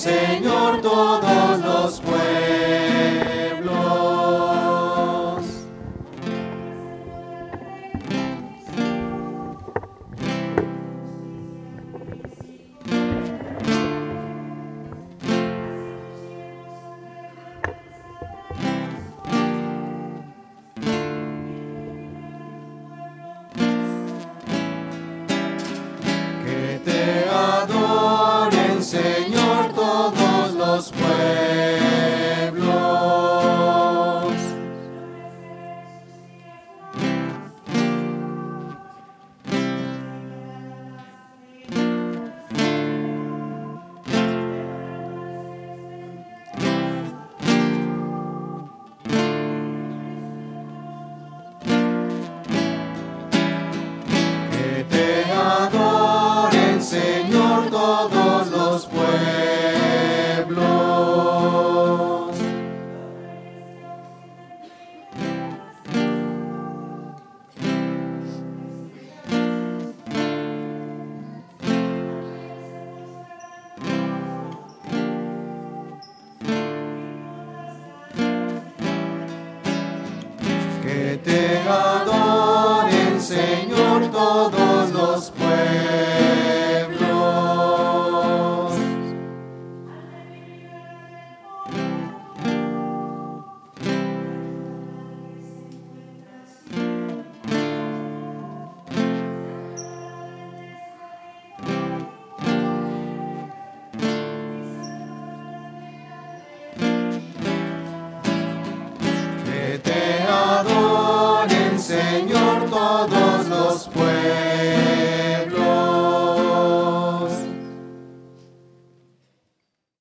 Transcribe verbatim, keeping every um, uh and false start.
Señor, todos los pueblos. Que te adoren, Señor, todos los pueblos. Que te adoren, Señor, todos los pueblos. Que te adoren, Señor, todos los pueblos. Que te adoren, Señor, todos los pueblos.